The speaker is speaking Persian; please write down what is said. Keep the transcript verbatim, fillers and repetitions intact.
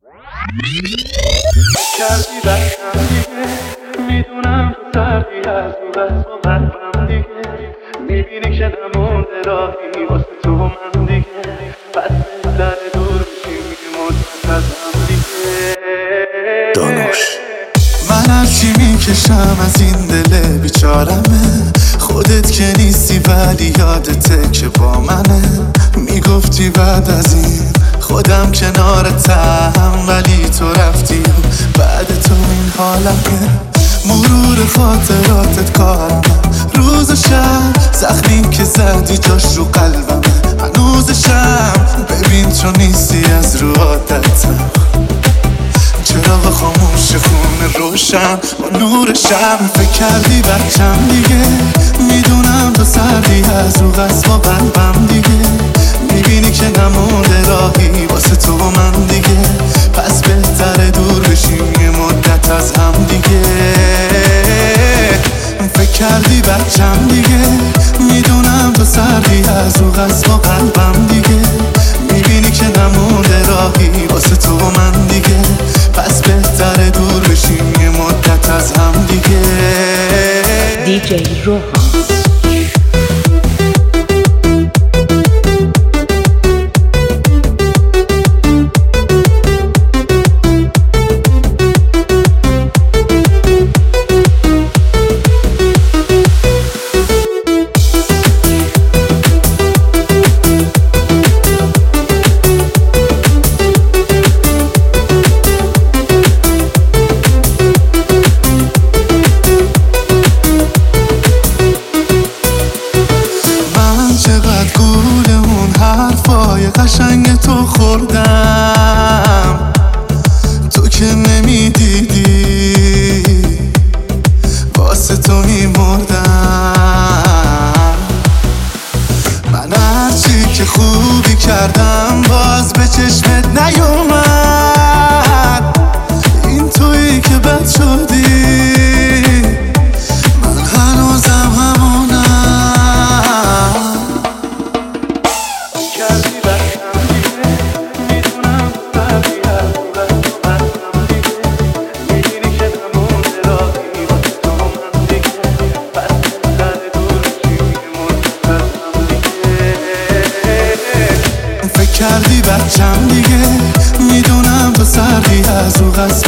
کردی بچم دیگه، میدونم تو سردی از رو بس با قلبم دیگه، میبینی که نمونده راهی واسه تو و من دیگه، پس بهتر دور بشیم یه مدت از هم دیگه. دانوش من هرچی میکشم از این دل بیچارمه، خودت که نیستی ولی یادته که با منه. میگفتی بعد از این خودم کنارتم، ولی تو رفتی و بعد تو این حالمه. مرور خاطراتت کارمه، روز و شب زخمی که زدی جاش رو قلبمه. هنوزشم ببین تو نیستی از رو عادتم، چراغ خاموش خونه روشن با نور شب. فکر کردی بچم دیگه، میدونم تو سردی از رو قصد با قلبم دیگه، میبینی که نمونده راهی واسه تو و من دیگه، پس بهتره دور بشیم یه مدت از هم دیگه. فکر کردی بچم دیگه، میدونم تو سردی از رو قصد با قلبم دیگه، میبینی که نمونده راهی واسه تو و من دیگه، پس بهتره دور بشیم یه مدت از هم دیگه. دی جی روحان قشنگ تو خوردم، تو که نمیدیدی واسه تو میمردم. من هرچی که خوبی کردم باز به چشمت نیومد، این تویی که بد شدی، من هنوزم همونم. کردی بچم دیگه، میدونم تو سردی از رو قصد